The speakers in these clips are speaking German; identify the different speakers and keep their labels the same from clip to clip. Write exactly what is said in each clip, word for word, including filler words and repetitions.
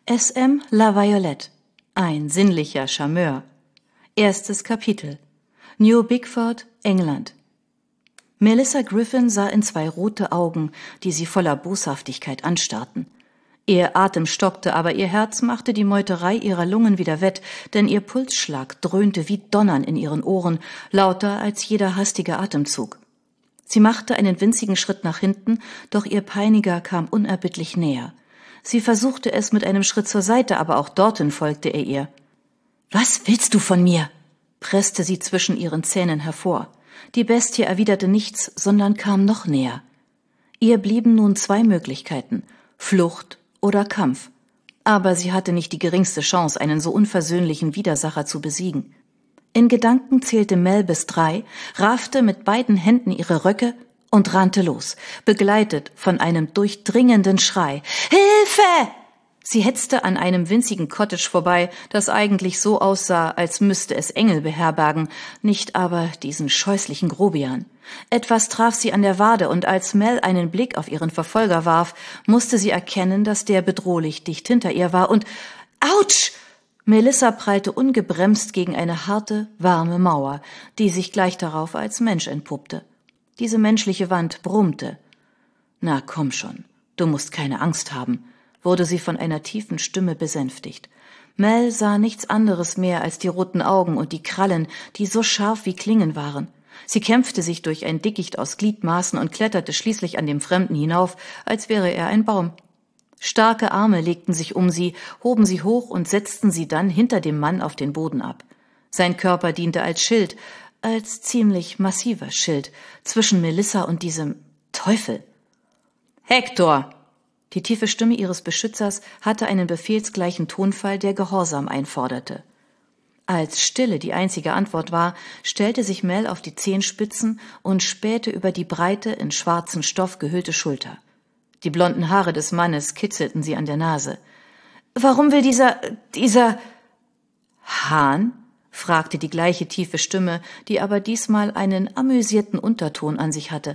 Speaker 1: S M La Violette. Ein sinnlicher Charmeur. Erstes Kapitel. New Bickford, England. Melissa Griffin sah in zwei rote Augen, die sie voller Boshaftigkeit anstarrten. Ihr Atem stockte, aber ihr Herz machte die Meuterei ihrer Lungen wieder wett, denn ihr Pulsschlag dröhnte wie Donnern in ihren Ohren, lauter als jeder hastige Atemzug. Sie machte einen winzigen Schritt nach hinten, doch ihr Peiniger kam unerbittlich näher. Sie versuchte es mit einem Schritt zur Seite, aber auch dorthin folgte er ihr. »Was willst du von mir?« presste sie zwischen ihren Zähnen hervor. Die Bestie erwiderte nichts, sondern kam noch näher. Ihr blieben nun zwei Möglichkeiten, Flucht oder Kampf. Aber sie hatte nicht die geringste Chance, einen so unversöhnlichen Widersacher zu besiegen. In Gedanken zählte Mel bis drei, raffte mit beiden Händen ihre Röcke und rannte los, begleitet von einem durchdringenden Schrei. »Hilfe!« Sie hetzte an einem winzigen Cottage vorbei, das eigentlich so aussah, als müsste es Engel beherbergen, nicht aber diesen scheußlichen Grobian. Etwas traf sie an der Wade, und als Mel einen Blick auf ihren Verfolger warf, musste sie erkennen, dass der bedrohlich dicht hinter ihr war und »Autsch!« Melissa prallte ungebremst gegen eine harte, warme Mauer, die sich gleich darauf als Mensch entpuppte. Diese menschliche Wand brummte. »Na komm schon, du musst keine Angst haben«, wurde sie von einer tiefen Stimme besänftigt. Mel sah nichts anderes mehr als die roten Augen und die Krallen, die so scharf wie Klingen waren. Sie kämpfte sich durch ein Dickicht aus Gliedmaßen und kletterte schließlich an dem Fremden hinauf, als wäre er ein Baum. Starke Arme legten sich um sie, hoben sie hoch und setzten sie dann hinter dem Mann auf den Boden ab. Sein Körper diente als Schild, als ziemlich massiver Schild, zwischen Melissa und diesem Teufel. »Hector!« Die tiefe Stimme ihres Beschützers hatte einen befehlsgleichen Tonfall, der Gehorsam einforderte. Als Stille die einzige Antwort war, stellte sich Mel auf die Zehenspitzen und spähte über die breite, in schwarzen Stoff gehüllte Schulter. Die blonden Haare des Mannes kitzelten sie an der Nase. »Warum will dieser, dieser...« »Hahn?« fragte die gleiche tiefe Stimme, die aber diesmal einen amüsierten Unterton an sich hatte.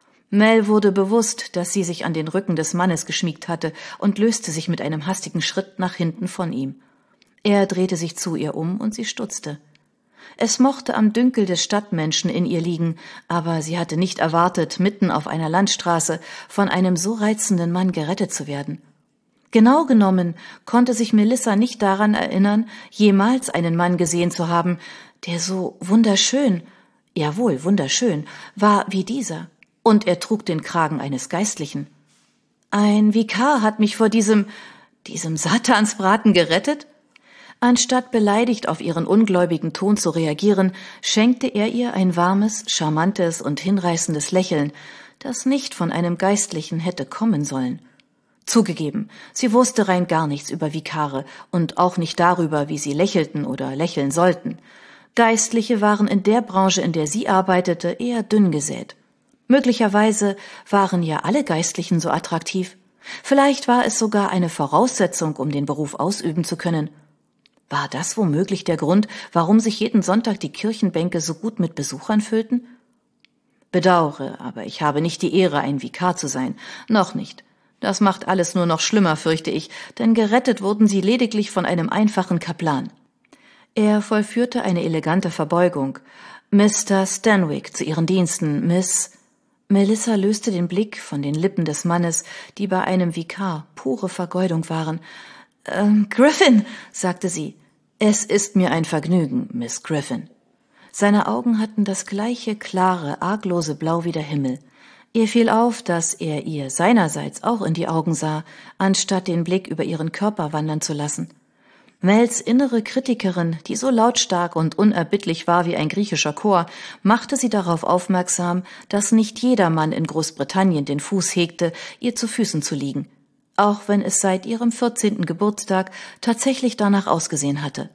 Speaker 1: Mel wurde bewusst, dass sie sich an den Rücken des Mannes geschmiegt hatte und löste sich mit einem hastigen Schritt nach hinten von ihm. Er drehte sich zu ihr um und sie stutzte. Es mochte am Dünkel des Stadtmenschen in ihr liegen, aber sie hatte nicht erwartet, mitten auf einer Landstraße von einem so reizenden Mann gerettet zu werden. Genau genommen konnte sich Melissa nicht daran erinnern, jemals einen Mann gesehen zu haben, der so wunderschön, jawohl, wunderschön, war wie dieser. Und er trug den Kragen eines Geistlichen. »Ein Vikar hat mich vor diesem, diesem Satansbraten gerettet?« Anstatt beleidigt auf ihren ungläubigen Ton zu reagieren, schenkte er ihr ein warmes, charmantes und hinreißendes Lächeln, das nicht von einem Geistlichen hätte kommen sollen. Zugegeben, sie wusste rein gar nichts über Vikare und auch nicht darüber, wie sie lächelten oder lächeln sollten. Geistliche waren in der Branche, in der sie arbeitete, eher dünn gesät. Möglicherweise waren ja alle Geistlichen so attraktiv. Vielleicht war es sogar eine Voraussetzung, um den Beruf ausüben zu können. War das womöglich der Grund, warum sich jeden Sonntag die Kirchenbänke so gut mit Besuchern füllten? Bedauere, aber ich habe nicht die Ehre, ein Vikar zu sein. Noch nicht. Das macht alles nur noch schlimmer, fürchte ich, denn gerettet wurden sie lediglich von einem einfachen Kaplan. Er vollführte eine elegante Verbeugung. »Mister Stanwyck, zu Ihren Diensten, Miss...« Melissa löste den Blick von den Lippen des Mannes, die bei einem Vikar pure Vergeudung waren. Ähm, »Griffin«, sagte sie. »Es ist mir ein Vergnügen, Miss Griffin.« Seine Augen hatten das gleiche klare, arglose Blau wie der Himmel. Ihr fiel auf, dass er ihr seinerseits auch in die Augen sah, anstatt den Blick über ihren Körper wandern zu lassen. Mels innere Kritikerin, die so lautstark und unerbittlich war wie ein griechischer Chor, machte sie darauf aufmerksam, dass nicht jeder Mann in Großbritannien den Fuß hegte, ihr zu Füßen zu liegen, auch wenn es seit ihrem vierzehnten Geburtstag tatsächlich danach ausgesehen hatte.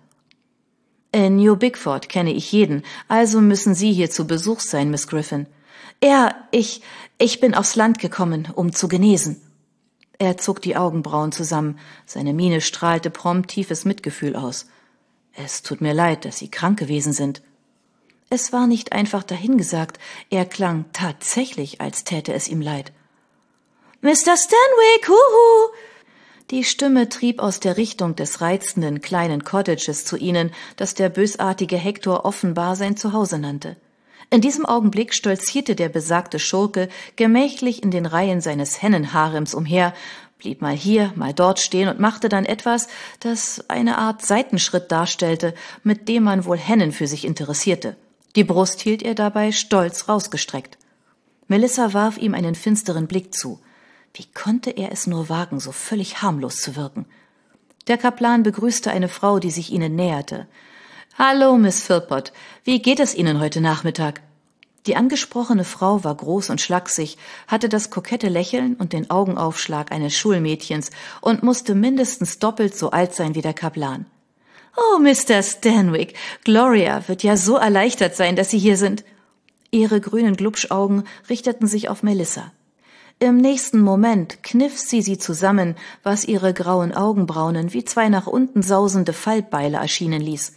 Speaker 1: »In New Bickford kenne ich jeden, also müssen Sie hier zu Besuch sein, Miss Griffin.« »Ja, ich, ich bin aufs Land gekommen, um zu genesen.« Er zog die Augenbrauen zusammen, seine Miene strahlte prompt tiefes Mitgefühl aus. »Es tut mir leid, dass Sie krank gewesen sind.« Es war nicht einfach dahingesagt, er klang tatsächlich, als täte es ihm leid. »Mister Stanwyck, huhu!« Die Stimme trieb aus der Richtung des reizenden kleinen Cottages zu ihnen, das der bösartige Hector offenbar sein Zuhause nannte. In diesem Augenblick stolzierte der besagte Schurke gemächlich in den Reihen seines Hennenharems umher, blieb mal hier, mal dort stehen und machte dann etwas, das eine Art Seitenschritt darstellte, mit dem man wohl Hennen für sich interessierte. Die Brust hielt er dabei stolz rausgestreckt. Melissa warf ihm einen finsteren Blick zu. Wie konnte er es nur wagen, so völlig harmlos zu wirken? Der Kaplan begrüßte eine Frau, die sich ihnen näherte. »Hallo, Miss Philpott, wie geht es Ihnen heute Nachmittag?« Die angesprochene Frau war groß und schlaksig, hatte das kokette Lächeln und den Augenaufschlag eines Schulmädchens und musste mindestens doppelt so alt sein wie der Kaplan. »Oh, Mister Stanwyck, Gloria wird ja so erleichtert sein, dass Sie hier sind.« Ihre grünen Glubschaugen richteten sich auf Melissa. Im nächsten Moment kniff sie sie zusammen, was ihre grauen Augenbraunen wie zwei nach unten sausende Fallbeile erschienen ließ.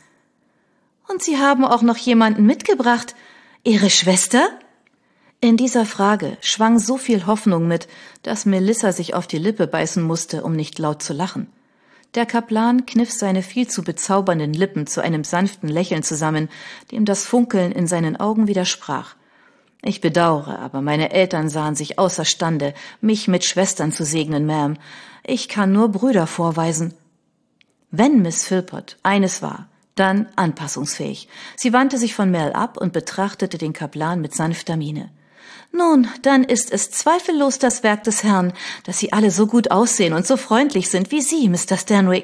Speaker 1: »Und Sie haben auch noch jemanden mitgebracht? Ihre Schwester?« In dieser Frage schwang so viel Hoffnung mit, dass Melissa sich auf die Lippe beißen musste, um nicht laut zu lachen. Der Kaplan kniff seine viel zu bezaubernden Lippen zu einem sanften Lächeln zusammen, dem das Funkeln in seinen Augen widersprach. »Ich bedauere, aber meine Eltern sahen sich außerstande, mich mit Schwestern zu segnen, Ma'am. Ich kann nur Brüder vorweisen.« Wenn Miss Philpott eines war, dann anpassungsfähig. Sie wandte sich von Mel ab und betrachtete den Kaplan mit sanfter Miene. »Nun, dann ist es zweifellos das Werk des Herrn, dass Sie alle so gut aussehen und so freundlich sind wie Sie, Mister Stanwyck.«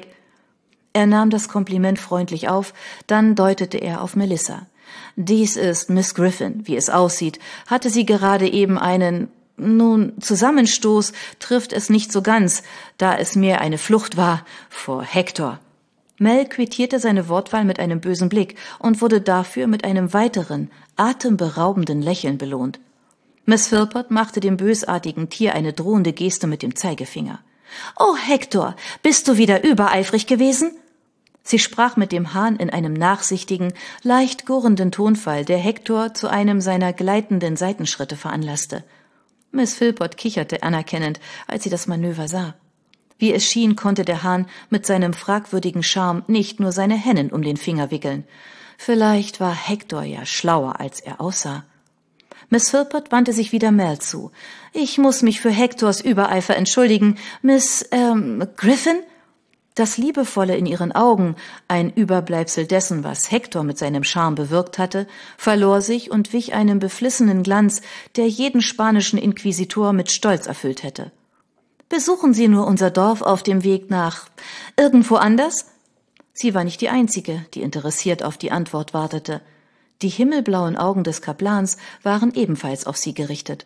Speaker 1: Er nahm das Kompliment freundlich auf, dann deutete er auf Melissa. »Dies ist Miss Griffin. Wie es aussieht, hatte sie gerade eben einen, nun, Zusammenstoß trifft es nicht so ganz, da es mehr eine Flucht war vor Hector.« Mel quittierte seine Wortwahl mit einem bösen Blick und wurde dafür mit einem weiteren, atemberaubenden Lächeln belohnt. Miss Philpott machte dem bösartigen Tier eine drohende Geste mit dem Zeigefinger. »Oh, Hector, bist du wieder übereifrig gewesen?« Sie sprach mit dem Hahn in einem nachsichtigen, leicht gurrenden Tonfall, der Hector zu einem seiner gleitenden Seitenschritte veranlasste. Miss Philpott kicherte anerkennend, als sie das Manöver sah. Wie es schien, konnte der Hahn mit seinem fragwürdigen Charme nicht nur seine Hennen um den Finger wickeln. Vielleicht war Hector ja schlauer, als er aussah. Miss Philpott wandte sich wieder Mel zu. »Ich muss mich für Hectors Übereifer entschuldigen. Miss, ähm, Griffin?« Das Liebevolle in ihren Augen, ein Überbleibsel dessen, was Hector mit seinem Charme bewirkt hatte, verlor sich und wich einem beflissenen Glanz, der jeden spanischen Inquisitor mit Stolz erfüllt hätte. »Besuchen Sie nur unser Dorf auf dem Weg nach irgendwo anders?« Sie war nicht die Einzige, die interessiert auf die Antwort wartete. Die himmelblauen Augen des Kaplans waren ebenfalls auf sie gerichtet.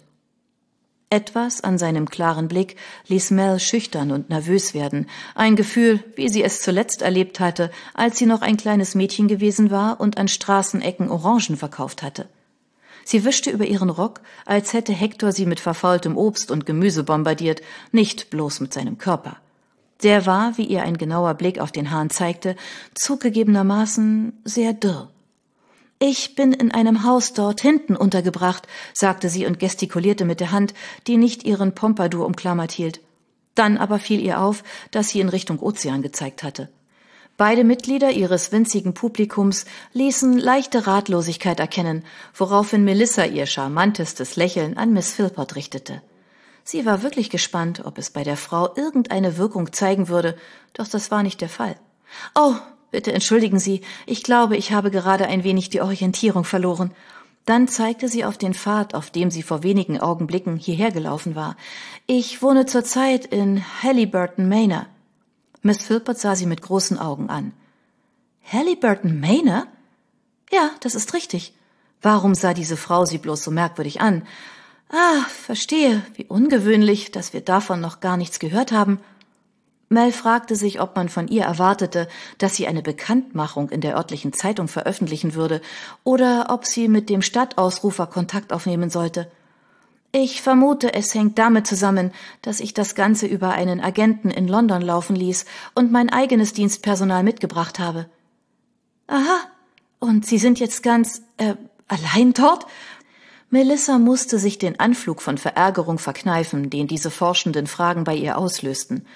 Speaker 1: Etwas an seinem klaren Blick ließ Mel schüchtern und nervös werden, ein Gefühl, wie sie es zuletzt erlebt hatte, als sie noch ein kleines Mädchen gewesen war und an Straßenecken Orangen verkauft hatte. Sie wischte über ihren Rock, als hätte Hector sie mit verfaultem Obst und Gemüse bombardiert, nicht bloß mit seinem Körper. Der war, wie ihr ein genauer Blick auf den Hahn zeigte, zugegebenermaßen sehr dürr. »Ich bin in einem Haus dort hinten untergebracht«, sagte sie und gestikulierte mit der Hand, die nicht ihren Pompadour umklammert hielt. Dann aber fiel ihr auf, dass sie in Richtung Ozean gezeigt hatte. Beide Mitglieder ihres winzigen Publikums ließen leichte Ratlosigkeit erkennen, woraufhin Melissa ihr charmantestes Lächeln an Miss Philpott richtete. Sie war wirklich gespannt, ob es bei der Frau irgendeine Wirkung zeigen würde, doch das war nicht der Fall. »Oh, bitte entschuldigen Sie, ich glaube, ich habe gerade ein wenig die Orientierung verloren.« Dann zeigte sie auf den Pfad, auf dem sie vor wenigen Augenblicken hierher gelaufen war. »Ich wohne zurzeit in Halliburton Manor.« Miss Philpott sah sie mit großen Augen an. »Halliburton Manor?« »Ja, das ist richtig.« Warum sah diese Frau sie bloß so merkwürdig an? »Ah, verstehe, wie ungewöhnlich, dass wir davon noch gar nichts gehört haben.« Mel fragte sich, ob man von ihr erwartete, dass sie eine Bekanntmachung in der örtlichen Zeitung veröffentlichen würde oder ob sie mit dem Stadtausrufer Kontakt aufnehmen sollte. »Ich vermute, es hängt damit zusammen, dass ich das Ganze über einen Agenten in London laufen ließ und mein eigenes Dienstpersonal mitgebracht habe.« »Aha, und Sie sind jetzt ganz, äh, allein dort?« Melissa musste sich den Anflug von Verärgerung verkneifen, den diese forschenden Fragen bei ihr auslösten.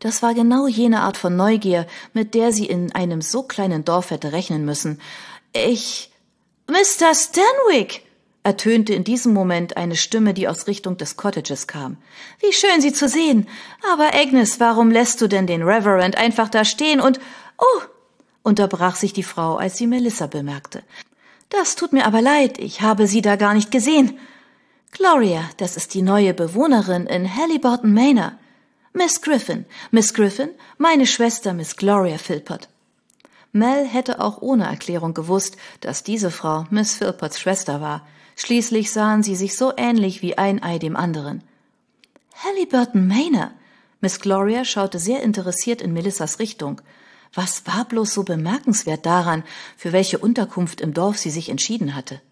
Speaker 1: Das war genau jene Art von Neugier, mit der sie in einem so kleinen Dorf hätte rechnen müssen. »Ich... Mister Stanwyck«, ertönte in diesem Moment eine Stimme, die aus Richtung des Cottages kam. »Wie schön, Sie zu sehen. Aber Agnes, warum lässt du denn den Reverend einfach da stehen und... Oh!« unterbrach sich die Frau, als sie Melissa bemerkte. »Das tut mir aber leid, ich habe sie da gar nicht gesehen. Gloria, das ist die neue Bewohnerin in Halyburton Manor. Miss Griffin, Miss Griffin, meine Schwester Miss Gloria Philpott.« Mel hätte auch ohne Erklärung gewusst, dass diese Frau Miss Philpotts Schwester war. Schließlich sahen sie sich so ähnlich wie ein Ei dem anderen. »Halyburton Manor«, Miss Gloria schaute sehr interessiert in Melissas Richtung. Was war bloß so bemerkenswert daran, für welche Unterkunft im Dorf sie sich entschieden hatte?